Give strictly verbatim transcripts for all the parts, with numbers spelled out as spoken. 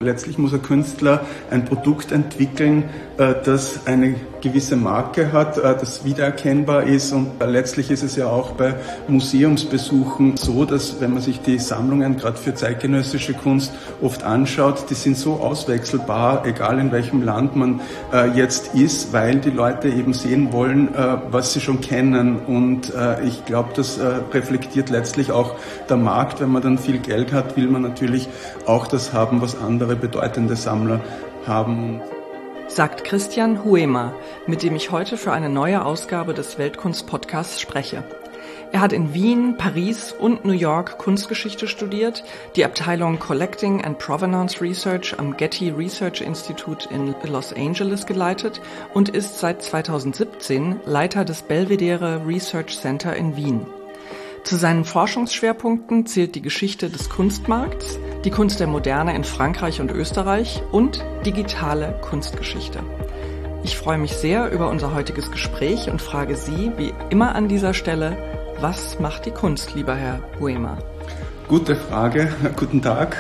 Letztlich muss ein Künstler ein Produkt entwickeln, das eine gewisse Marke hat, das wiedererkennbar ist. Und letztlich ist es ja auch bei Museumsbesuchen so, dass wenn man sich die Sammlungen gerade für zeitgenössische Kunst oft anschaut, die sind so auswechselbar, egal in welchem Land man jetzt ist, weil die Leute eben sehen wollen, was sie schon kennen. Und ich glaube, das reflektiert letztlich auch der Markt. Wenn man dann viel Geld hat, will man natürlich auch das haben, was andere bedeutende Sammler haben. Sagt Christian Huemer, mit dem ich heute für eine neue Ausgabe des Weltkunst-Podcasts spreche. Er hat in Wien, Paris und New York Kunstgeschichte studiert, die Abteilung Collecting and Provenance Research am Getty Research Institute in Los Angeles geleitet und ist seit zweitausendsiebzehn Leiter des Belvedere Research Center in Wien. Zu seinen Forschungsschwerpunkten zählt die Geschichte des Kunstmarkts, die Kunst der Moderne in Frankreich und Österreich und digitale Kunstgeschichte. Ich freue mich sehr über unser heutiges Gespräch und frage Sie, wie immer an dieser Stelle, was macht die Kunst, lieber Herr Huemer? Gute Frage, guten Tag.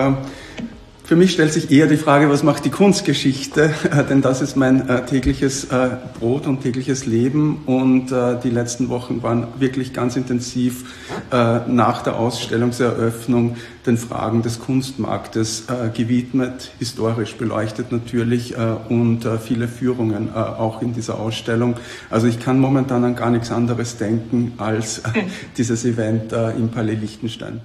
Für mich stellt sich eher die Frage, was macht die Kunstgeschichte, denn das ist mein äh, tägliches äh, Brot und tägliches Leben und äh, die letzten Wochen waren wirklich ganz intensiv äh, nach der Ausstellungseröffnung den Fragen des Kunstmarktes äh, gewidmet, historisch beleuchtet natürlich äh, und äh, viele Führungen äh, auch in dieser Ausstellung. Also ich kann momentan an gar nichts anderes denken als äh, dieses Event äh, im Palais Liechtenstein.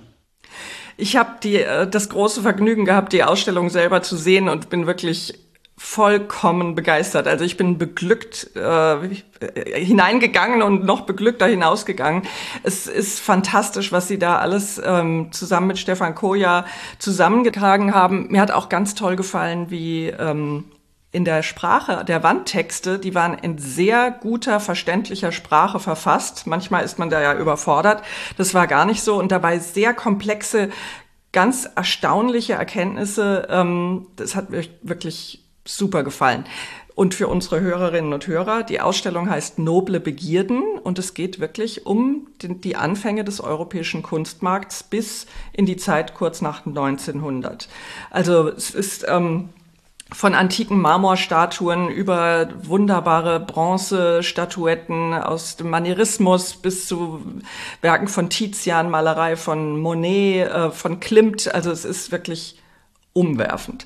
Ich habe die das große Vergnügen gehabt, die Ausstellung selber zu sehen und bin wirklich vollkommen begeistert. Also ich bin beglückt äh, hineingegangen und noch beglückter hinausgegangen. Es ist fantastisch, was Sie da alles ähm, zusammen mit Stefan Koja zusammengetragen haben. Mir hat auch ganz toll gefallen, wie ähm, in der Sprache der Wandtexte, die waren in sehr guter, verständlicher Sprache verfasst. Manchmal ist man da ja überfordert. Das war gar nicht so. Und dabei sehr komplexe, ganz erstaunliche Erkenntnisse. Ähm, das hat mir wirklich super gefallen. Und für unsere Hörerinnen und Hörer, die Ausstellung heißt Noble Begierden und es geht wirklich um die Anfänge des europäischen Kunstmarkts bis in die Zeit kurz nach neunzehnhundert. Also es ist ähm, von antiken Marmorstatuen über wunderbare Bronzestatuetten aus dem Manierismus bis zu Werken von Tizian, Malerei von Monet, äh, von Klimt. Also es ist wirklich umwerfend.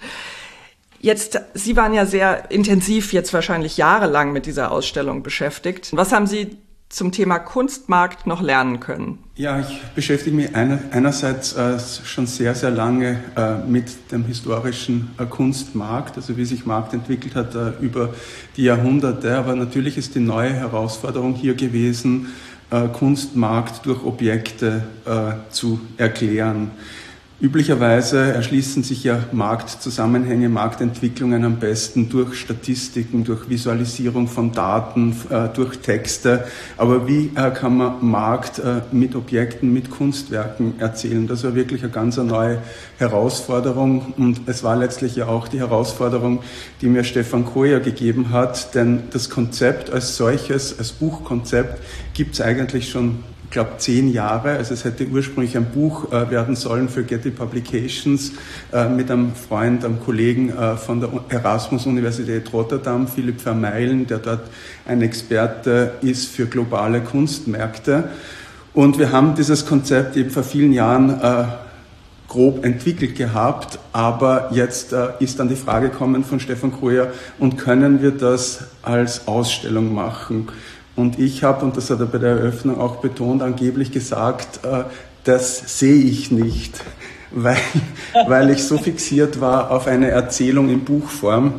Jetzt, Sie waren ja sehr intensiv jetzt wahrscheinlich jahrelang mit dieser Ausstellung beschäftigt. Was haben Sie zum Thema Kunstmarkt noch lernen können? Ja, ich beschäftige mich einer, einerseits äh, schon sehr, sehr lange äh, mit dem historischen äh, Kunstmarkt, also wie sich Markt entwickelt hat äh, über die Jahrhunderte. Aber natürlich ist die neue Herausforderung hier gewesen, äh, Kunstmarkt durch Objekte äh, zu erklären. Üblicherweise erschließen sich ja Marktzusammenhänge, Marktentwicklungen am besten durch Statistiken, durch Visualisierung von Daten, äh, durch Texte. Aber wie äh, kann man Markt äh, mit Objekten, mit Kunstwerken erzählen? Das war wirklich eine ganz neue Herausforderung und es war letztlich ja auch die Herausforderung, die mir Stefan Koja gegeben hat, denn das Konzept als solches, als Buchkonzept gibt es eigentlich schon, ich glaube, zehn Jahre. Also es hätte ursprünglich ein Buch äh, werden sollen für Getty Publications äh, mit einem Freund, einem Kollegen äh, von der Erasmus-Universität Rotterdam, Philipp Vermeilen, der dort ein Experte ist für globale Kunstmärkte. Und wir haben dieses Konzept eben vor vielen Jahren äh, grob entwickelt gehabt, aber jetzt äh, ist dann die Frage gekommen von Stefan Koja, und können wir das als Ausstellung machen? Und ich habe, und das hat er bei der Eröffnung auch betont, angeblich gesagt, äh, das sehe ich nicht, weil, weil ich so fixiert war auf eine Erzählung in Buchform.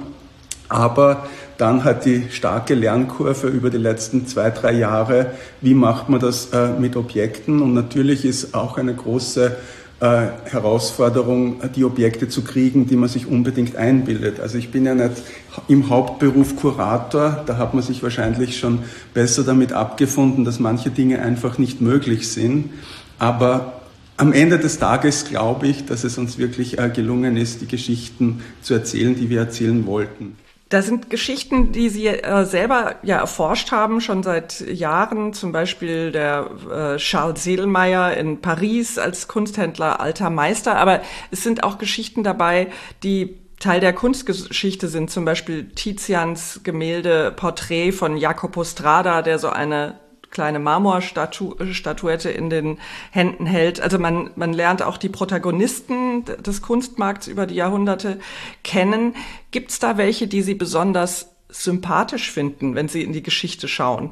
Aber dann hat die starke Lernkurve über die letzten zwei, drei Jahre, wie macht man das äh, mit Objekten? Und natürlich ist auch eine große Äh, Herausforderung, die Objekte zu kriegen, die man sich unbedingt einbildet. Also ich bin ja nicht im Hauptberuf Kurator, da hat man sich wahrscheinlich schon besser damit abgefunden, dass manche Dinge einfach nicht möglich sind. Aber am Ende des Tages glaube ich, dass es uns wirklich äh, gelungen ist, die Geschichten zu erzählen, die wir erzählen wollten. Da sind Geschichten, die Sie äh, selber ja erforscht haben, schon seit Jahren. Zum Beispiel der äh, Charles Sedlmayr in Paris als Kunsthändler, alter Meister. Aber es sind auch Geschichten dabei, die Teil der Kunstgeschichte sind. Zum Beispiel Tizians Gemälde Porträt von Jacopo Strada, der so eine kleine Marmorstatuette in den Händen hält. Also man, man lernt auch die Protagonisten des Kunstmarkts über die Jahrhunderte kennen. Gibt es da welche, die Sie besonders sympathisch finden, wenn Sie in die Geschichte schauen?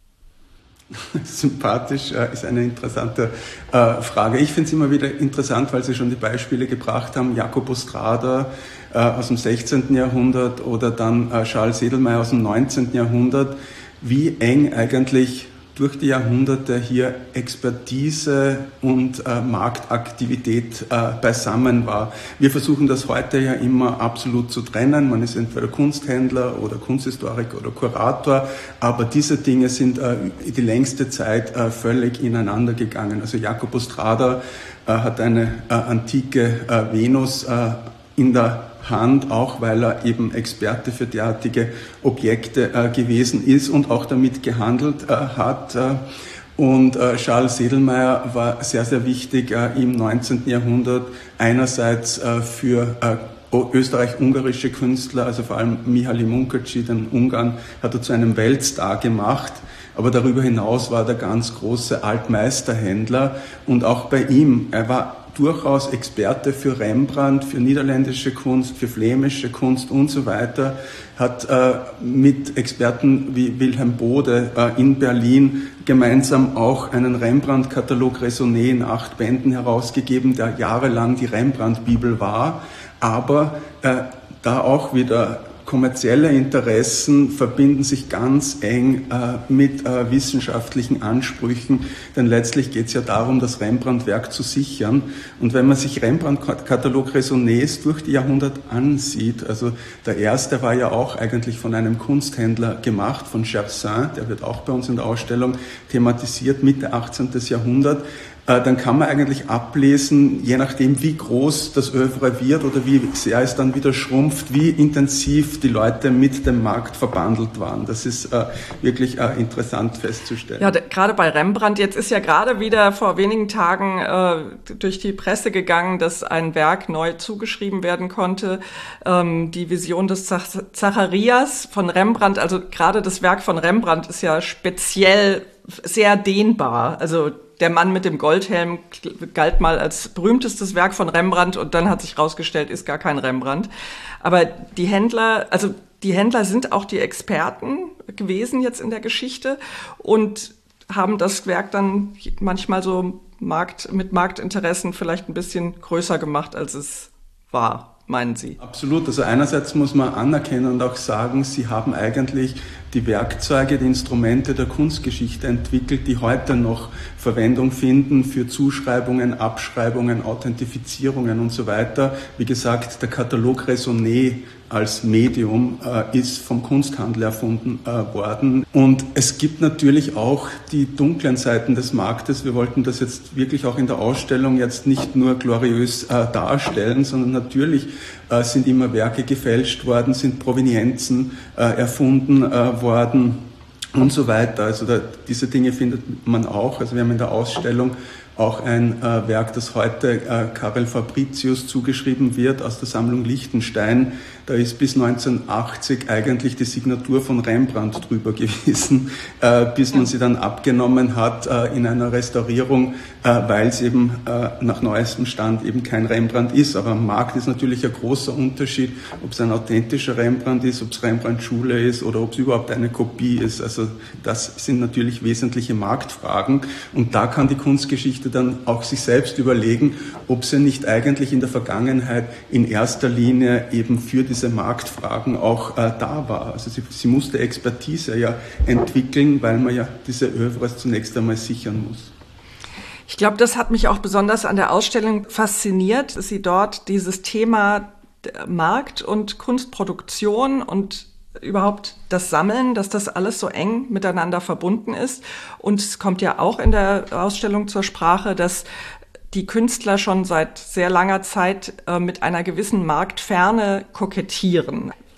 Sympathisch äh, ist eine interessante äh, Frage. Ich finde es immer wieder interessant, weil Sie schon die Beispiele gebracht haben. Jacopo Strada äh, aus dem sechzehnten Jahrhundert oder dann äh, Charles Sedlmayr aus dem neunzehnten Jahrhundert. Wie eng eigentlich durch die Jahrhunderte hier Expertise und äh, Marktaktivität äh, beisammen war. Wir versuchen das heute ja immer absolut zu trennen. Man ist entweder Kunsthändler oder Kunsthistoriker oder Kurator, aber diese Dinge sind äh, die längste Zeit äh, völlig ineinander gegangen. Also Jacopo Strada äh, hat eine äh, antike äh, Venus äh, in der Hand, auch weil er eben Experte für derartige Objekte äh, gewesen ist und auch damit gehandelt äh, hat. Äh, und äh, Charles Sedlmayr war sehr, sehr wichtig äh, im neunzehnten Jahrhundert, einerseits äh, für äh, österreich-ungarische Künstler, also vor allem Mihály Munkácsy, den Ungarn, hat er zu einem Weltstar gemacht. Aber darüber hinaus war er der ganz große Altmeisterhändler und auch bei ihm, er war durchaus Experte für Rembrandt, für niederländische Kunst, für flämische Kunst und so weiter, hat äh, mit Experten wie Wilhelm Bode äh, in Berlin gemeinsam auch einen Rembrandt-Katalog Raisonné in acht Bänden herausgegeben, der jahrelang die Rembrandt-Bibel war, aber äh, da auch wieder kommerzielle Interessen verbinden sich ganz eng äh, mit äh, wissenschaftlichen Ansprüchen, denn letztlich geht es ja darum, das Rembrandt-Werk zu sichern. Und wenn man sich Rembrandt-Katalog Raisonnés durch die Jahrhunderte ansieht, also der erste war ja auch eigentlich von einem Kunsthändler gemacht, von Gersaint, der wird auch bei uns in der Ausstellung thematisiert, Mitte achtzehnten Jahrhundert, dann kann man eigentlich ablesen, je nachdem wie groß das Œuvre wird oder wie sehr es dann wieder schrumpft, wie intensiv die Leute mit dem Markt verbandelt waren. Das ist äh, wirklich äh, interessant festzustellen. Ja, gerade bei Rembrandt, jetzt ist ja gerade wieder vor wenigen Tagen äh, durch die Presse gegangen, dass ein Werk neu zugeschrieben werden konnte, ähm, die Vision des Zach- Zacharias von Rembrandt. Also gerade das Werk von Rembrandt ist ja speziell sehr dehnbar, also der Mann mit dem Goldhelm galt mal als berühmtestes Werk von Rembrandt und dann hat sich rausgestellt, ist gar kein Rembrandt. Aber die Händler, also die Händler sind auch die Experten gewesen jetzt in der Geschichte und haben das Werk dann manchmal so Markt, mit Marktinteressen vielleicht ein bisschen größer gemacht, als es war. Meinen Sie? Absolut. Also einerseits muss man anerkennen und auch sagen, Sie haben eigentlich die Werkzeuge, die Instrumente der Kunstgeschichte entwickelt, die heute noch Verwendung finden für Zuschreibungen, Abschreibungen, Authentifizierungen und so weiter. Wie gesagt, der Katalog Raisonné als Medium äh, ist vom Kunsthandel erfunden äh, worden. Und es gibt natürlich auch die dunklen Seiten des Marktes. Wir wollten das jetzt wirklich auch in der Ausstellung jetzt nicht nur gloriös äh, darstellen, sondern natürlich äh, sind immer Werke gefälscht worden, sind Provenienzen äh, erfunden äh, worden und so weiter. Also da, diese Dinge findet man auch. Also wir haben in der Ausstellung auch ein äh, Werk, das heute äh, Karel Fabricius zugeschrieben wird aus der Sammlung Lichtenstein. Da ist bis neunzehnhundertachtzig eigentlich die Signatur von Rembrandt drüber gewesen, äh, bis man sie dann abgenommen hat äh, in einer Restaurierung, äh, weil es eben äh, nach neuestem Stand eben kein Rembrandt ist. Aber am Markt ist natürlich ein großer Unterschied, ob es ein authentischer Rembrandt ist, ob es Rembrandt-Schule ist oder ob es überhaupt eine Kopie ist. Also das sind natürlich wesentliche Marktfragen und da kann die Kunstgeschichte dann auch sich selbst überlegen, ob sie nicht eigentlich in der Vergangenheit in erster Linie eben für diese Marktfragen auch äh, da war. Also sie, sie musste Expertise ja entwickeln, weil man ja diese Œuvres zunächst einmal sichern muss. Ich glaube, das hat mich auch besonders an der Ausstellung fasziniert, dass Sie dort dieses Thema Markt und Kunstproduktion und überhaupt das Sammeln, dass das alles so eng miteinander verbunden ist. Und es kommt ja auch in der Ausstellung zur Sprache, dass die Künstler schon seit sehr langer Zeit äh, mit einer gewissen Marktferne kokettieren.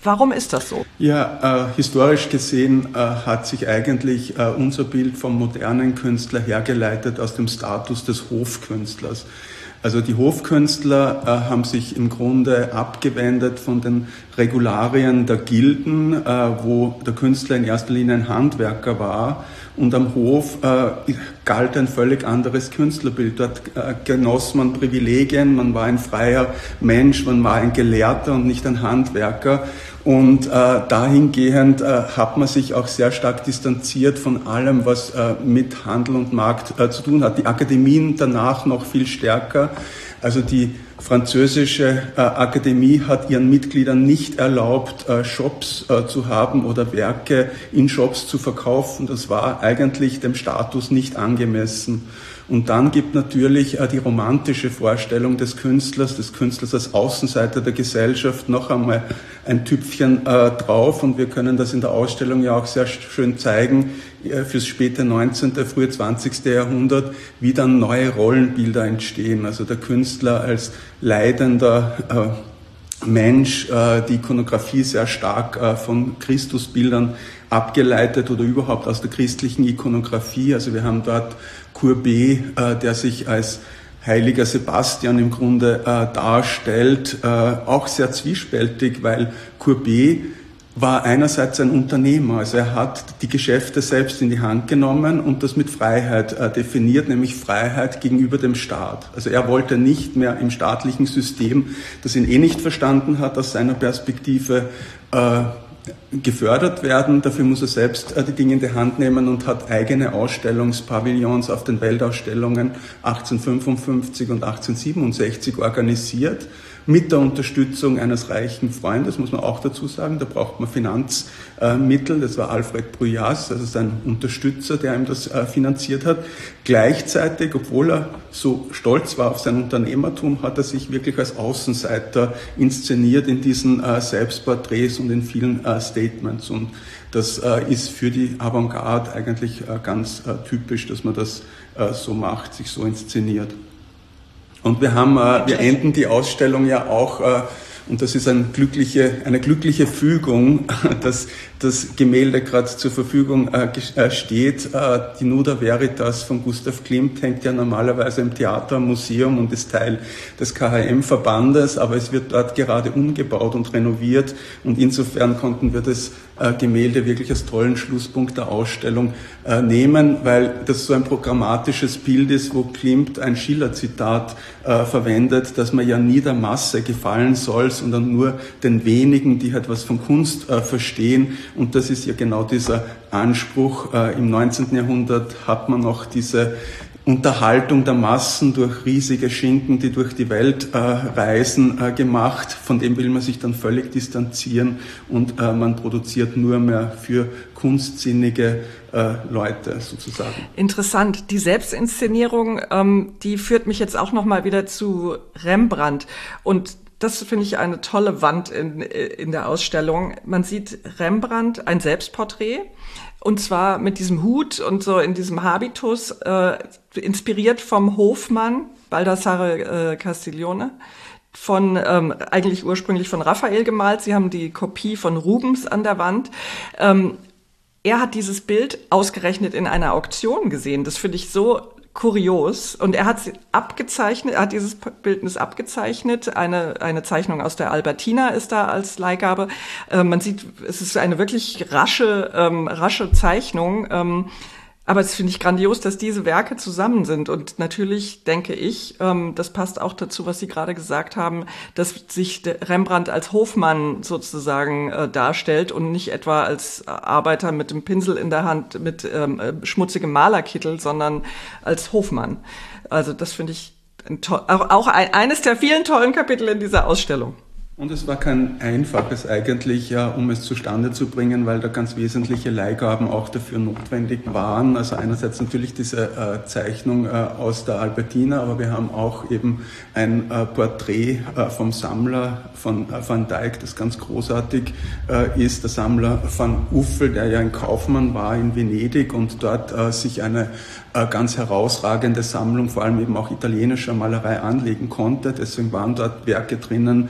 Warum ist das so? Ja, äh, historisch gesehen äh, hat sich eigentlich äh, unser Bild vom modernen Künstler hergeleitet aus dem Status des Hofkünstlers. Also die Hofkünstler äh, haben sich im Grunde abgewendet von den Regularien der Gilden, äh, wo der Künstler in erster Linie ein Handwerker war. Und am Hof äh, galt ein völlig anderes Künstlerbild. Dort äh, genoss man Privilegien, man war ein freier Mensch, man war ein Gelehrter und nicht ein Handwerker. Und äh, dahingehend äh, hat man sich auch sehr stark distanziert von allem, was äh, mit Handel und Markt äh, zu tun hat. Die Akademien danach noch viel stärker. Also die französische äh, Akademie hat ihren Mitgliedern nicht erlaubt, äh, Shops äh, zu haben oder Werke in Shops zu verkaufen. Das war eigentlich dem Status nicht angemessen. Und dann gibt natürlich äh, die romantische Vorstellung des Künstlers, des Künstlers als Außenseiter der Gesellschaft noch einmal ein Tüpfchen äh, drauf. Und wir können das in der Ausstellung ja auch sehr schön zeigen, äh, fürs späte neunzehnte, frühe zwanzigste Jahrhundert, wie dann neue Rollenbilder entstehen. Also der Künstler als leidender äh, Mensch, äh, die Ikonografie sehr stark äh, von Christusbildern abgeleitet oder überhaupt aus der christlichen Ikonografie. Also wir haben dort Courbet, äh, der sich als heiliger Sebastian im Grunde äh, darstellt, äh, auch sehr zwiespältig, weil Courbet war einerseits ein Unternehmer, also er hat die Geschäfte selbst in die Hand genommen und das mit Freiheit äh, definiert, nämlich Freiheit gegenüber dem Staat. Also er wollte nicht mehr im staatlichen System, das ihn eh nicht verstanden hat, aus seiner Perspektive äh, gefördert werden. Dafür muss er selbst äh, die Dinge in die Hand nehmen und hat eigene Ausstellungspavillons auf den Weltausstellungen achtzehnhundertfünfundfünfzig und achtzehnhundertsiebenundsechzig organisiert. Mit der Unterstützung eines reichen Freundes, muss man auch dazu sagen, da braucht man Finanzmittel, das war Alfred Bruyas, also sein Unterstützer, der ihm das finanziert hat. Gleichzeitig, obwohl er so stolz war auf sein Unternehmertum, hat er sich wirklich als Außenseiter inszeniert in diesen Selbstporträts und in vielen Statements. Und das ist für die Avantgarde eigentlich ganz typisch, dass man das so macht, sich so inszeniert. Und wir haben, äh, wir enden die Ausstellung ja auch, äh, und das ist eine glückliche, eine glückliche Fügung, dass das Gemälde gerade zur Verfügung äh, steht. Äh, die Nuda Veritas von Gustav Klimt hängt ja normalerweise im Theater, im Museum und ist Teil des K H M-Verbandes, aber es wird dort gerade umgebaut und renoviert und insofern konnten wir das äh, Gemälde wirklich als tollen Schlusspunkt der Ausstellung äh, nehmen, weil das so ein programmatisches Bild ist, wo Klimt ein Schiller-Zitat äh, verwendet, dass man ja nie der Masse gefallen soll, sondern nur den wenigen, die halt was von Kunst äh, verstehen. Und das ist ja genau dieser Anspruch. Äh, Im neunzehnten Jahrhundert hat man noch diese Unterhaltung der Massen durch riesige Schinken, die durch die Welt äh, reisen, äh, gemacht. Von dem will man sich dann völlig distanzieren und äh, man produziert nur mehr für kunstsinnige äh, Leute sozusagen. Interessant. Die Selbstinszenierung, ähm, die führt mich jetzt auch nochmal wieder zu Rembrandt. Und das finde ich eine tolle Wand in, in der Ausstellung. Man sieht Rembrandt, ein Selbstporträt, und zwar mit diesem Hut und so in diesem Habitus, äh, inspiriert vom Hofmann, Baldassare äh, Castiglione, von ähm, eigentlich ursprünglich von Raphael gemalt. Sie haben die Kopie von Rubens an der Wand. Ähm, er hat dieses Bild ausgerechnet in einer Auktion gesehen. Das finde ich so kurios. Und er hat es abgezeichnet, er hat dieses Bildnis abgezeichnet. Eine, eine Zeichnung aus der Albertina ist da als Leihgabe. Äh, man sieht, es ist eine wirklich rasche, ähm, rasche Zeichnung. Ähm, aber es finde ich grandios, dass diese Werke zusammen sind. Und natürlich denke ich, ähm, das passt auch dazu, was Sie gerade gesagt haben, dass sich Rembrandt als Hofmann sozusagen äh, darstellt und nicht etwa als Arbeiter mit dem Pinsel in der Hand, mit ähm, schmutzigem Malerkittel, sondern als Hofmann. Also das finde ich ein to- auch, auch ein, eines der vielen tollen Kapitel in dieser Ausstellung. Und es war kein einfaches eigentlich, ja, um es zustande zu bringen, weil da ganz wesentliche Leihgaben auch dafür notwendig waren. Also einerseits natürlich diese äh, Zeichnung äh, aus der Albertina, aber wir haben auch eben ein äh, Porträt äh, vom Sammler von äh, Van Dyck, das ganz großartig äh, ist. Der Sammler Van Uffel, der ja ein Kaufmann war in Venedig und dort äh, sich eine äh, ganz herausragende Sammlung, vor allem eben auch italienischer Malerei anlegen konnte. Deswegen waren dort Werke drinnen äh,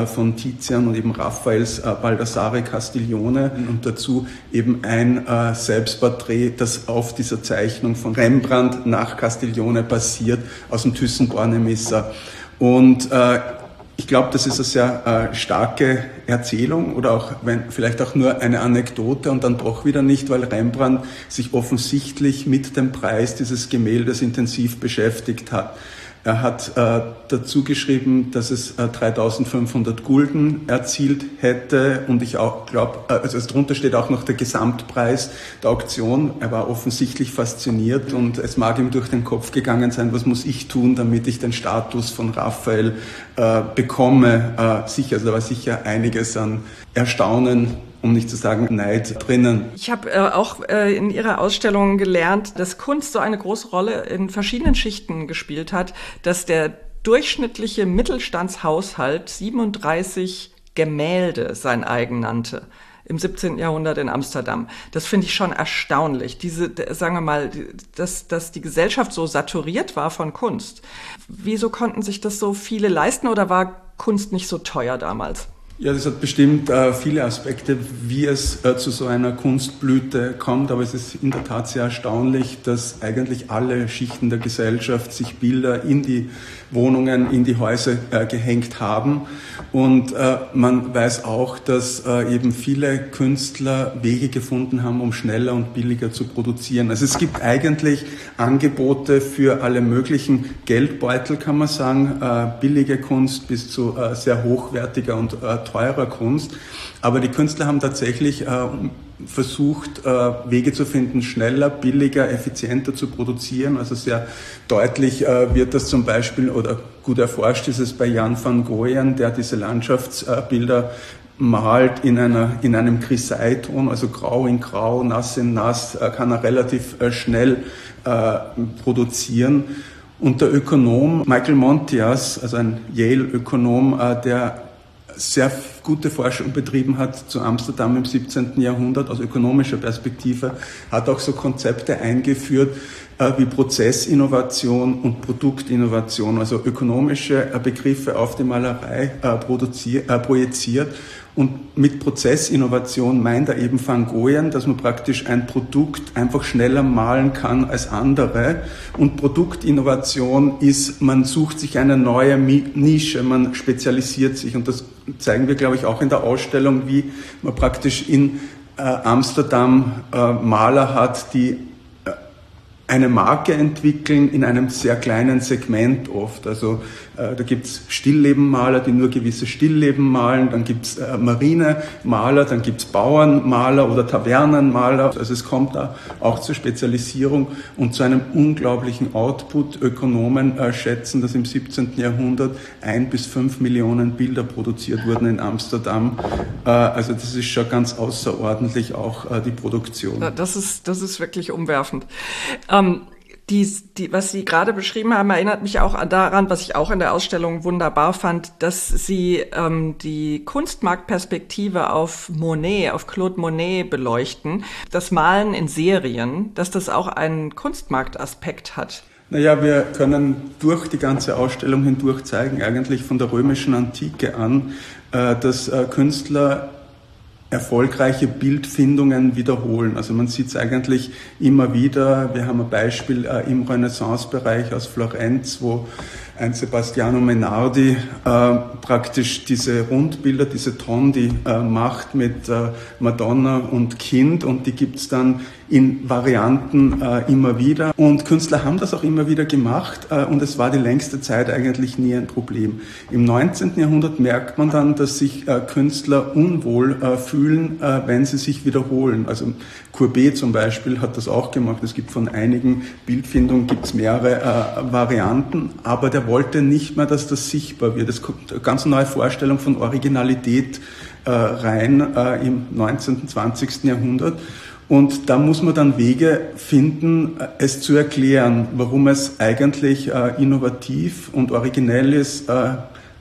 von Tizian und eben Raffaels Baldassare Castiglione und dazu eben ein Selbstporträt, das auf dieser Zeichnung von Rembrandt nach Castiglione basiert, aus dem Thyssen-Bornemisser. Und äh, ich glaube, das ist eine sehr äh, starke Erzählung oder auch wenn, vielleicht auch nur eine Anekdote und dann doch wieder nicht, weil Rembrandt sich offensichtlich mit dem Preis dieses Gemäldes intensiv beschäftigt hat. Er hat äh, dazu geschrieben, dass es äh, dreitausendfünfhundert Gulden erzielt hätte und ich auch glaube, äh, also darunter steht auch noch der Gesamtpreis der Auktion. Er war offensichtlich fasziniert und es mag ihm durch den Kopf gegangen sein, was muss ich tun, damit ich den Status von Raphael äh, bekomme. Äh, sicher, also da war sicher einiges an Erstaunen, um nicht zu sagen Neid drinnen. Ich habe äh, auch äh, in Ihrer Ausstellung gelernt, dass Kunst so eine große Rolle in verschiedenen Schichten gespielt hat, dass der durchschnittliche Mittelstandshaushalt siebenunddreißig Gemälde sein eigen nannte. Im siebzehnten Jahrhundert in Amsterdam. Das finde ich schon erstaunlich. Diese, sagen wir mal, dass, dass die Gesellschaft so saturiert war von Kunst. Wieso konnten sich das so viele leisten oder war Kunst nicht so teuer damals? Ja, das hat bestimmt äh, viele Aspekte, wie es äh, zu so einer Kunstblüte kommt, aber es ist in der Tat sehr erstaunlich, dass eigentlich alle Schichten der Gesellschaft sich Bilder in die Wohnungen, in die Häuser äh, gehängt haben. Und äh, man weiß auch, dass äh, eben viele Künstler Wege gefunden haben, um schneller und billiger zu produzieren. Also es gibt eigentlich Angebote für alle möglichen Geldbeutel, kann man sagen, äh, billige Kunst bis zu äh, sehr hochwertiger und äh, teurer Kunst. Aber die Künstler haben tatsächlich äh, versucht, äh, Wege zu finden, schneller, billiger, effizienter zu produzieren. Also sehr deutlich äh, wird das zum Beispiel, oder gut erforscht ist es bei Jan van Goyen, der diese Landschaftsbilder malt in einer, in einem Grisaille-Ton, also grau in grau, nass in nass, äh, kann er relativ äh, schnell äh, produzieren. Und der Ökonom Michael Montias, also ein Yale-Ökonom, äh, der sehr gute Forschung betrieben hat zu Amsterdam im siebzehnten Jahrhundert aus ökonomischer Perspektive, hat auch so Konzepte eingeführt äh, wie Prozessinnovation und Produktinnovation, also ökonomische äh, Begriffe auf die Malerei äh, produziert, äh, projiziert. Und mit Prozessinnovation meint er eben Van Goyen, dass man praktisch ein Produkt einfach schneller malen kann als andere. Und Produktinnovation ist, man sucht sich eine neue Nische, man spezialisiert sich. Und das zeigen wir, glaube ich, auch in der Ausstellung, wie man praktisch in äh, Amsterdam äh, Maler hat, die äh, eine Marke entwickeln in einem sehr kleinen Segment oft. Also äh, da gibt's Stilllebenmaler, die nur gewisse Stillleben malen, dann gibt's äh, Marinemaler, dann gibt's Bauernmaler oder Tavernenmaler. Also es kommt da auch zur Spezialisierung und zu einem unglaublichen Output. Ökonomen äh, schätzen, dass im siebzehnten Jahrhundert ein bis fünf Millionen Bilder produziert wurden in Amsterdam. Äh, also das ist schon ganz außerordentlich auch äh, die Produktion. Das ist, das ist wirklich umwerfend. Ähm Die, die, was Sie gerade beschrieben haben, erinnert mich auch daran, was ich auch in der Ausstellung wunderbar fand, dass Sie ähm, die Kunstmarktperspektive auf Monet, auf Claude Monet beleuchten. Das Malen in Serien, dass das auch einen Kunstmarktaspekt hat. Naja, wir können durch die ganze Ausstellung hindurch zeigen, eigentlich von der römischen Antike an, äh, dass äh, Künstler erfolgreiche Bildfindungen wiederholen. Also man sieht es eigentlich immer wieder. Wir haben ein Beispiel äh, im Renaissance-Bereich aus Florenz, wo ein Sebastiano Menardi äh, praktisch diese Rundbilder, diese Tondi äh, macht mit äh, Madonna und Kind und die gibt's dann in Varianten äh, immer wieder. Und Künstler haben das auch immer wieder gemacht äh, und es war die längste Zeit eigentlich nie ein Problem. Im neunzehnten Jahrhundert merkt man dann, dass sich äh, Künstler unwohl äh, fühlen, äh, wenn sie sich wiederholen. Also Courbet zum Beispiel hat das auch gemacht. Es gibt von einigen Bildfindungen gibt's mehrere äh, Varianten, aber der wollte nicht mehr, dass das sichtbar wird. Es kommt eine ganz neue Vorstellung von Originalität äh, rein äh, im neunzehnten, zwanzigsten Jahrhundert. Und da muss man dann Wege finden, es zu erklären, warum es eigentlich äh, innovativ und originell ist, äh,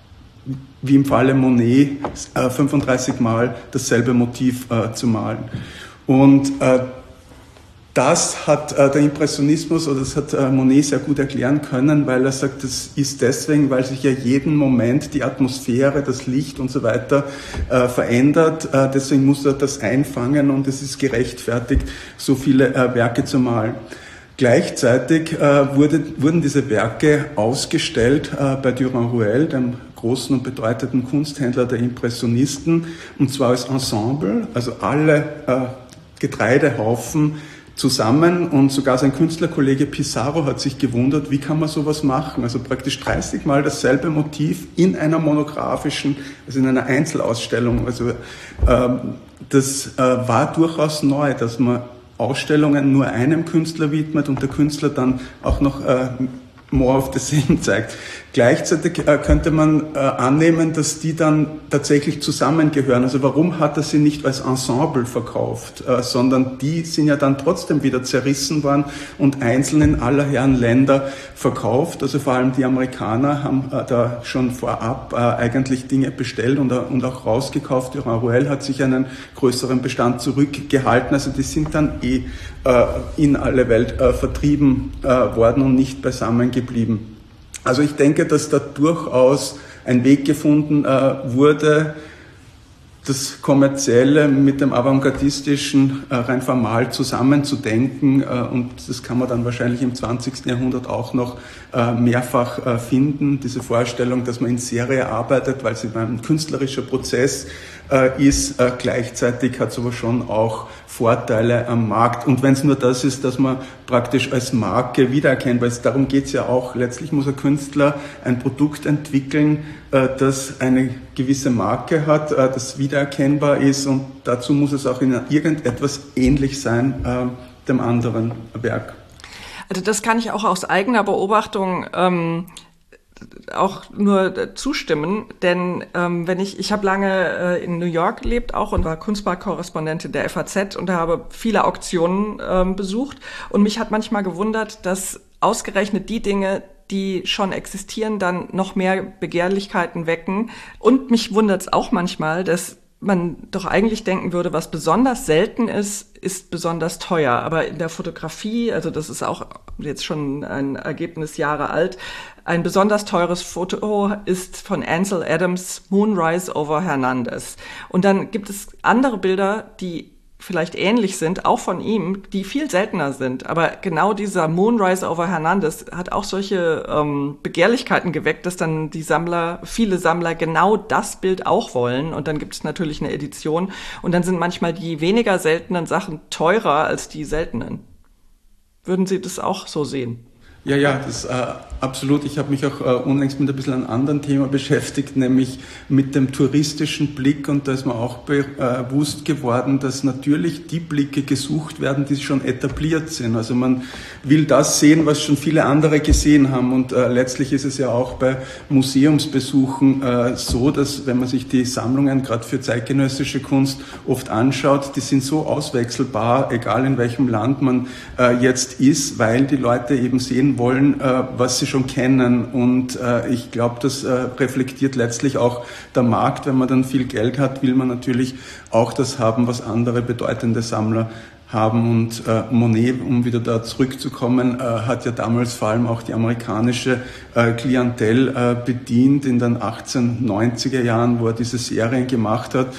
wie im Falle Monet, äh, fünfunddreißig Mal dasselbe Motiv äh, zu malen. Und äh, Das hat äh, der Impressionismus, oder das hat äh, Monet sehr gut erklären können, weil er sagt, das ist deswegen, weil sich ja jeden Moment die Atmosphäre, das Licht und so weiter äh, verändert. Äh, deswegen muss er das einfangen und es ist gerechtfertigt, so viele äh, Werke zu malen. Gleichzeitig äh, wurde, wurden diese Werke ausgestellt äh, bei Durand-Ruel, dem großen und bedeutenden Kunsthändler der Impressionisten, und zwar als Ensemble, also alle äh, Getreidehaufen zusammen, und sogar sein Künstlerkollege Pissarro hat sich gewundert, wie kann man sowas machen? Also praktisch dreißig Mal dasselbe Motiv in einer monografischen, also in einer Einzelausstellung. Also ähm, das äh, war durchaus neu, dass man Ausstellungen nur einem Künstler widmet und der Künstler dann auch noch äh, more of the same zeigt. Gleichzeitig äh, könnte man äh, annehmen, dass die dann tatsächlich zusammengehören. Also warum hat er sie nicht als Ensemble verkauft, äh, sondern die sind ja dann trotzdem wieder zerrissen worden und einzeln in aller Herren Länder verkauft. Also vor allem die Amerikaner haben äh, da schon vorab äh, eigentlich Dinge bestellt und, äh, und auch rausgekauft. Durand-Ruel hat sich einen größeren Bestand zurückgehalten. Also die sind dann eh äh, in alle Welt äh, vertrieben äh, worden und nicht beisammen geblieben. Also ich denke, dass da durchaus ein Weg gefunden äh, wurde, das Kommerzielle mit dem Avantgardistischen äh, rein formal zusammenzudenken, äh, und das kann man dann wahrscheinlich im zwanzigsten Jahrhundert auch noch äh, mehrfach äh, finden, diese Vorstellung, dass man in Serie arbeitet, weil sie ein künstlerischer Prozess äh, ist, äh, gleichzeitig hat es aber schon auch Vorteile am Markt. Und wenn es nur das ist, dass man praktisch als Marke wiedererkennbar ist, darum geht es ja auch. Letztlich muss ein Künstler ein Produkt entwickeln, äh, das eine gewisse Marke hat, äh, das wiedererkennbar ist, und dazu muss es auch in irgendetwas ähnlich sein äh, dem anderen Werk. Also das kann ich auch aus eigener Beobachtung ähm auch nur zustimmen, denn ähm, wenn ich, ich habe lange äh, in New York gelebt auch und war Kunstmarktkorrespondentin der F A Z und habe viele Auktionen ähm, besucht, und mich hat manchmal gewundert, dass ausgerechnet die Dinge, die schon existieren, dann noch mehr Begehrlichkeiten wecken, und mich wundert es auch manchmal, dass man doch eigentlich denken würde, was besonders selten ist, ist besonders teuer. Aber in der Fotografie, also das ist auch jetzt schon ein Ergebnis Jahre alt, ein besonders teures Foto ist von Ansel Adams Moonrise over Hernandez. Und dann gibt es andere Bilder, die vielleicht ähnlich sind, auch von ihm, die viel seltener sind. Aber genau dieser Moonrise over Hernandez hat auch solche ähm, Begehrlichkeiten geweckt, dass dann die Sammler, viele Sammler genau das Bild auch wollen. Und dann gibt es natürlich eine Edition. Und dann sind manchmal die weniger seltenen Sachen teurer als die seltenen. Würden Sie das auch so sehen? Ja, ja, das äh, absolut. Ich habe mich auch äh, unlängst mit ein bisschen einem anderen Thema beschäftigt, nämlich mit dem touristischen Blick, und da ist mir auch be- äh, bewusst geworden, dass natürlich die Blicke gesucht werden, die schon etabliert sind. Also man will das sehen, was schon viele andere gesehen haben, und äh, letztlich ist es ja auch bei Museumsbesuchen äh, so, dass wenn man sich die Sammlungen gerade für zeitgenössische Kunst oft anschaut, die sind so auswechselbar, egal in welchem Land man äh, jetzt ist, weil die Leute eben sehen wollen, äh, was sie schon kennen, und äh, ich glaube, das äh, reflektiert letztlich auch der Markt. Wenn man dann viel Geld hat, will man natürlich auch das haben, was andere bedeutende Sammler haben, und äh, Monet, um wieder da zurückzukommen, äh, hat ja damals vor allem auch die amerikanische äh, Klientel äh, bedient in den achtzehnhundertneunziger Jahren, wo er diese Serien gemacht hat,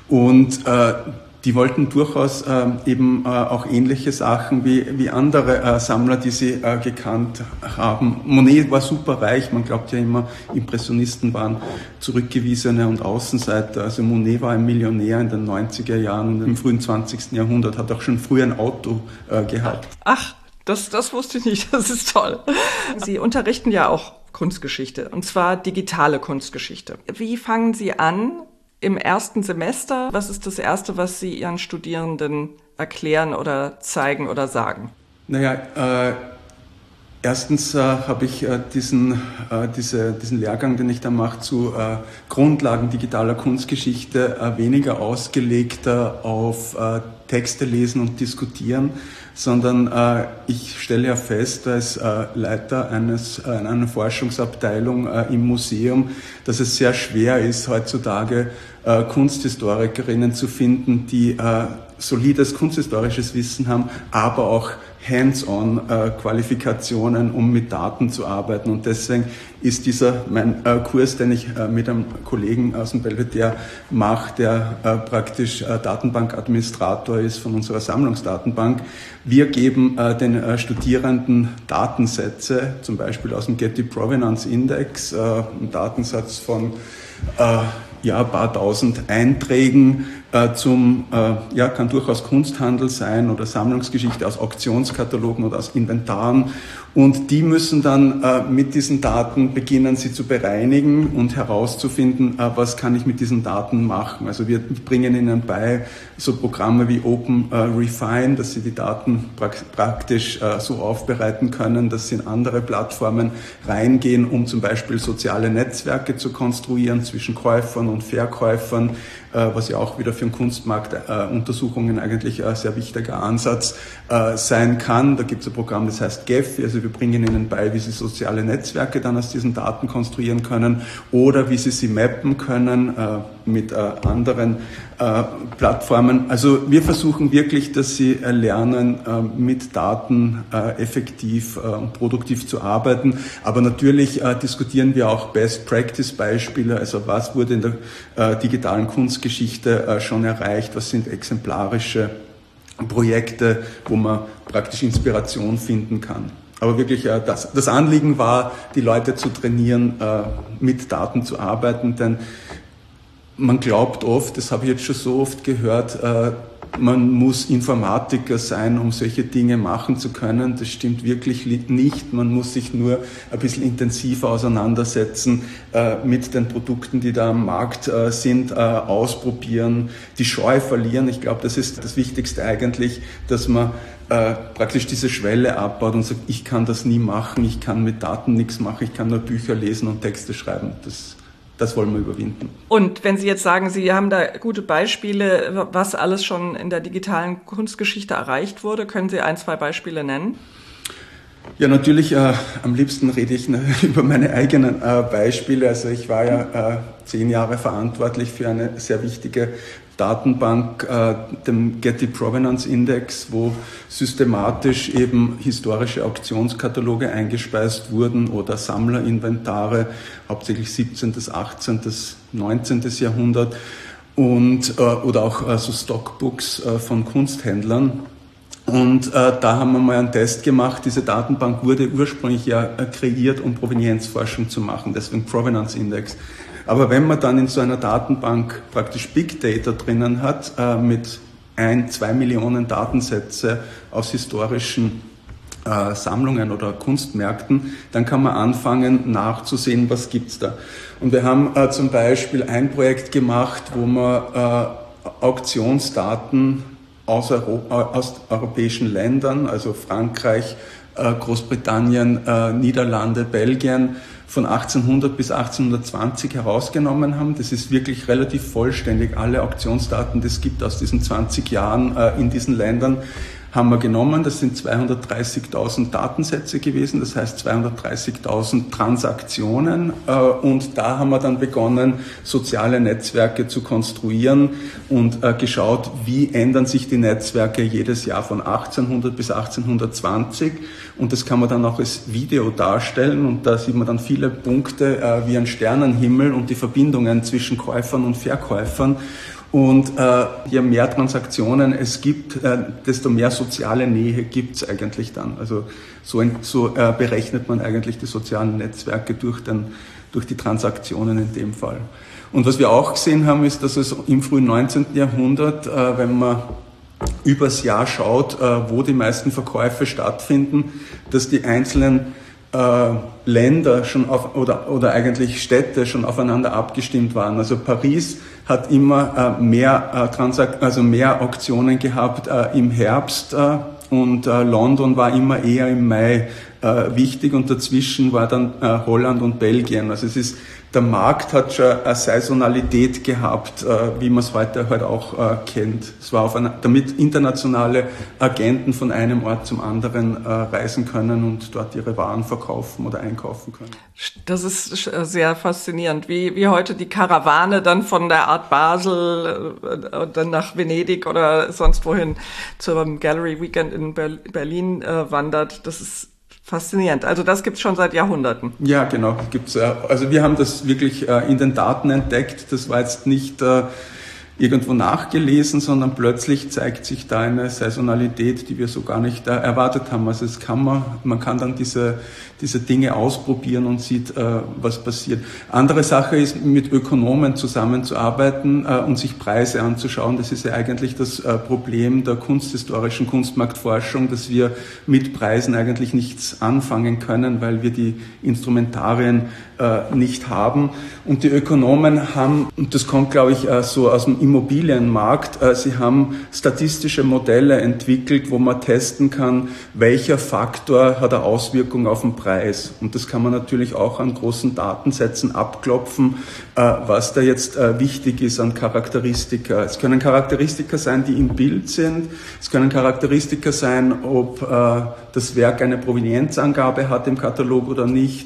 und äh, die wollten durchaus äh, eben äh, auch ähnliche Sachen wie, wie andere äh, Sammler, die sie äh, gekannt haben. Monet war super reich, man glaubt ja immer, Impressionisten waren Zurückgewiesene und Außenseiter. Also Monet war ein Millionär in den neunziger Jahren und im frühen zwanzigsten Jahrhundert, hat auch schon früh ein Auto äh, gehabt. Ach, das, das wusste ich nicht, das ist toll. Sie unterrichten ja auch Kunstgeschichte, und zwar digitale Kunstgeschichte. Wie fangen Sie an? Im ersten Semester, was ist das Erste, was Sie Ihren Studierenden erklären oder zeigen oder sagen? Naja, äh, erstens äh, habe ich äh, diesen, äh, diese, diesen Lehrgang, den ich da mache, zu äh, Grundlagen digitaler Kunstgeschichte äh, weniger ausgelegt äh, auf äh, Texte lesen und diskutieren, sondern äh, ich stelle ja fest, als äh, Leiter eines, äh, einer Forschungsabteilung äh, im Museum, dass es sehr schwer ist, heutzutage äh, Kunsthistorikerinnen zu finden, die äh, solides kunsthistorisches Wissen haben, aber auch Hands-on-Qualifikationen, äh, um mit Daten zu arbeiten. Und deswegen ist dieser mein äh, Kurs, den ich äh, mit einem Kollegen aus dem Belvedere mache, der äh, praktisch äh, Datenbankadministrator ist von unserer Sammlungsdatenbank. Wir geben äh, den äh, Studierenden Datensätze, zum Beispiel aus dem Getty Provenance Index, äh, einen Datensatz von äh, ja, ein paar tausend Einträgen äh, zum, äh, ja, kann durchaus Kunsthandel sein oder Sammlungsgeschichte aus Auktionskatalogen oder aus Inventaren. Und die müssen dann äh, mit diesen Daten beginnen, sie zu bereinigen und herauszufinden, äh, was kann ich mit diesen Daten machen. Also wir bringen ihnen bei so Programme wie Open äh, Refine, dass sie die Daten prak- praktisch äh, so aufbereiten können, dass sie in andere Plattformen reingehen, um zum Beispiel soziale Netzwerke zu konstruieren zwischen Käufern und Verkäufern, äh, was ja auch wieder für den Kunstmarktuntersuchungen äh, eigentlich ein sehr wichtiger Ansatz äh, sein kann. Da gibt es ein Programm, das heißt Gephi, also wir bringen ihnen bei, wie sie soziale Netzwerke dann aus diesen Daten konstruieren können oder wie sie sie mappen können äh, mit äh, anderen äh, Plattformen. Also wir versuchen wirklich, dass sie äh, lernen, äh, mit Daten äh, effektiv äh, und produktiv zu arbeiten. Aber natürlich äh, diskutieren wir auch Best-Practice-Beispiele, also was wurde in der äh, digitalen Kunstgeschichte äh, schon erreicht, was sind exemplarische Projekte, wo man praktisch Inspiration finden kann. Aber wirklich, äh, das, das Anliegen war, die Leute zu trainieren, äh, mit Daten zu arbeiten, denn man glaubt oft, das habe ich jetzt schon so oft gehört, äh, man muss Informatiker sein, um solche Dinge machen zu können. Das stimmt wirklich nicht. Man muss sich nur ein bisschen intensiver auseinandersetzen äh, mit den Produkten, die da am Markt äh, sind, äh, ausprobieren, die Scheu verlieren. Ich glaube, das ist das Wichtigste eigentlich, dass man äh, praktisch diese Schwelle abbaut und sagt, ich kann das nie machen, ich kann mit Daten nichts machen, ich kann nur Bücher lesen und Texte schreiben. Das Das wollen wir überwinden. Und wenn Sie jetzt sagen, Sie haben da gute Beispiele, was alles schon in der digitalen Kunstgeschichte erreicht wurde, können Sie ein, zwei Beispiele nennen? Ja, natürlich, äh, am liebsten rede ich ne, über meine eigenen äh, Beispiele. Also ich war ja äh, zehn Jahre verantwortlich für eine sehr wichtige Datenbank, äh, dem Getty Provenance Index, wo systematisch eben historische Auktionskataloge eingespeist wurden oder Sammlerinventare, hauptsächlich siebzehnten., achtzehnten., neunzehnten. Jahrhundert und, äh, oder auch äh, so Stockbooks äh, von Kunsthändlern. Und äh, da haben wir mal einen Test gemacht. Diese Datenbank wurde ursprünglich ja äh, kreiert, um Provenienzforschung zu machen, deswegen Provenance Index. Aber wenn man dann in so einer Datenbank praktisch Big Data drinnen hat, äh, mit ein, zwei Millionen Datensätze aus historischen äh, Sammlungen oder Kunstmärkten, dann kann man anfangen nachzusehen, was gibt's da. Und wir haben äh, zum Beispiel ein Projekt gemacht, wo man äh, Auktionsdaten aus, Euro, aus europäischen Ländern, also Frankreich, äh, Großbritannien, äh, Niederlande, Belgien, von achtzehnhundert bis achtzehnhundertzwanzig herausgenommen haben. Das ist wirklich relativ vollständig. Alle Auktionsdaten, die es gibt aus diesen zwanzig Jahren äh, in diesen Ländern, haben wir genommen. Das sind zweihundertdreißigtausend Datensätze gewesen, das heißt zweihundertdreißigtausend Transaktionen. Äh, und da haben wir dann begonnen, soziale Netzwerke zu konstruieren und äh, geschaut, wie ändern sich die Netzwerke jedes Jahr von achtzehnhundert bis achtzehnhundertzwanzig. Und das kann man dann auch als Video darstellen. Und da sieht man dann viele Punkte äh, wie ein Sternenhimmel und die Verbindungen zwischen Käufern und Verkäufern. Und äh, je mehr Transaktionen es gibt, äh, desto mehr soziale Nähe gibt es eigentlich dann. Also so, ein, so äh, berechnet man eigentlich die sozialen Netzwerke durch, den, durch die Transaktionen in dem Fall. Und was wir auch gesehen haben, ist, dass es im frühen neunzehnten. Jahrhundert, äh, wenn man übers Jahr schaut, äh, wo die meisten Verkäufe stattfinden, dass die einzelnen äh, Länder schon auf, oder, oder eigentlich Städte schon aufeinander abgestimmt waren. Also Paris hat immer äh, mehr, äh, Transak- also mehr Auktionen gehabt äh, im Herbst äh, und äh, London war immer eher im Mai äh, wichtig und dazwischen war dann äh, Holland und Belgien. Also es ist der Markt hat schon eine Saisonalität gehabt, wie man es heute halt auch kennt. Es war auf einer, damit internationale Agenten von einem Ort zum anderen reisen können und dort ihre Waren verkaufen oder einkaufen können. Das ist sehr faszinierend, wie, wie heute die Karawane dann von der Art Basel äh, dann nach Venedig oder sonst wohin zum Gallery Weekend in Berlin äh, wandert. Das ist faszinierend. Also das gibt's schon seit Jahrhunderten. Ja, genau. Gibt's. Also wir haben das wirklich in den Daten entdeckt. Das war jetzt nicht irgendwo nachgelesen, sondern plötzlich zeigt sich da eine Saisonalität, die wir so gar nicht erwartet haben. Also es kann man, man kann dann diese diese Dinge ausprobieren und sieht, äh, was passiert. Andere Sache ist, mit Ökonomen zusammenzuarbeiten äh, und sich Preise anzuschauen. Das ist ja eigentlich das äh, Problem der kunsthistorischen Kunstmarktforschung, dass wir mit Preisen eigentlich nichts anfangen können, weil wir die Instrumentarien äh, nicht haben. Und die Ökonomen haben, und das kommt, glaube ich, äh, so aus dem Immobilienmarkt, äh, sie haben statistische Modelle entwickelt, wo man testen kann, welcher Faktor hat eine Auswirkung auf den Preis. Und das kann man natürlich auch an großen Datensätzen abklopfen, was da jetzt wichtig ist an Charakteristika. Es können Charakteristika sein, die im Bild sind. Es können Charakteristika sein, ob das Werk eine Provenienzangabe hat im Katalog oder nicht,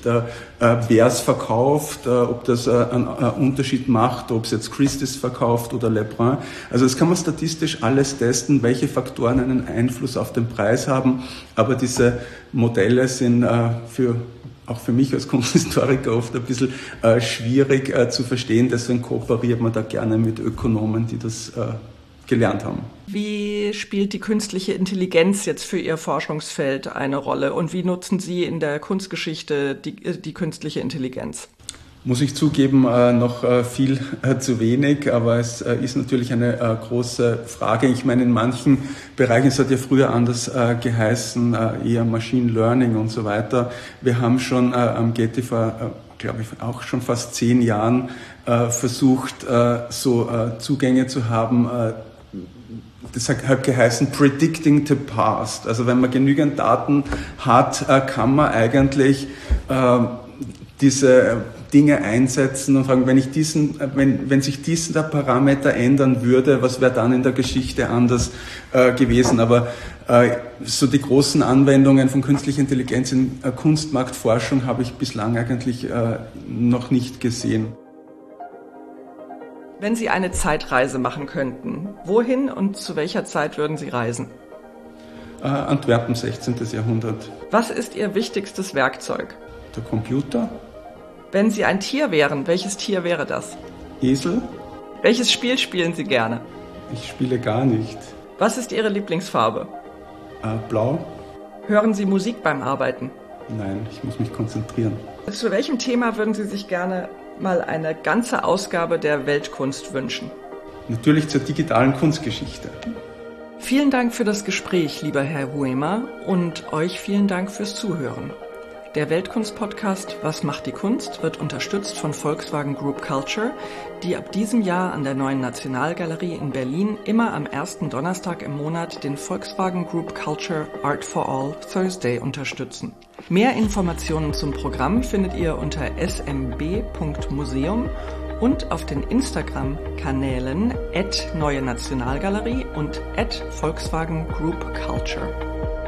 wer es verkauft, ob das einen Unterschied macht, ob es jetzt Christie's verkauft oder Lebrun. Also das kann man statistisch alles testen, welche Faktoren einen Einfluss auf den Preis haben. Aber diese Modelle sind äh, für, auch für mich als Kunsthistoriker oft ein bisschen äh, schwierig äh, zu verstehen. Deswegen kooperiert man da gerne mit Ökonomen, die das äh, gelernt haben. Wie spielt die künstliche Intelligenz jetzt für Ihr Forschungsfeld eine Rolle? Und wie nutzen Sie in der Kunstgeschichte die, die künstliche Intelligenz? Muss ich zugeben, noch viel zu wenig, aber es ist natürlich eine große Frage. Ich meine, in manchen Bereichen, es hat ja früher anders geheißen, eher Machine Learning und so weiter. Wir haben schon am G E T I vor, glaube ich, auch schon fast zehn Jahren versucht, so Zugänge zu haben. Das hat geheißen Predicting the Past. Also wenn man genügend Daten hat, kann man eigentlich diese Dinge einsetzen und fragen, wenn ich diesen, wenn, wenn sich dieser Parameter ändern würde, was wäre dann in der Geschichte anders äh, gewesen? Aber äh, so die großen Anwendungen von künstlicher Intelligenz in äh, Kunstmarktforschung habe ich bislang eigentlich äh, noch nicht gesehen. Wenn Sie eine Zeitreise machen könnten, wohin und zu welcher Zeit würden Sie reisen? Äh, Antwerpen, sechzehnten. Jahrhundert. Was ist Ihr wichtigstes Werkzeug? Der Computer. Wenn Sie ein Tier wären, welches Tier wäre das? Esel. Welches Spiel spielen Sie gerne? Ich spiele gar nicht. Was ist Ihre Lieblingsfarbe? Äh, blau. Hören Sie Musik beim Arbeiten? Nein, ich muss mich konzentrieren. Zu welchem Thema würden Sie sich gerne mal eine ganze Ausgabe der Weltkunst wünschen? Natürlich zur digitalen Kunstgeschichte. Vielen Dank für das Gespräch, lieber Herr Huemer, und euch vielen Dank fürs Zuhören. Der Weltkunst-Podcast Was macht die Kunst wird unterstützt von Volkswagen Group Culture, die ab diesem Jahr an der neuen Nationalgalerie in Berlin immer am ersten Donnerstag im Monat den Volkswagen Group Culture Art for All Thursday unterstützen. Mehr Informationen zum Programm findet ihr unter s m b punkt museum und auf den Instagram-Kanälen at Neue Nationalgalerie und at Volkswagen Group Culture.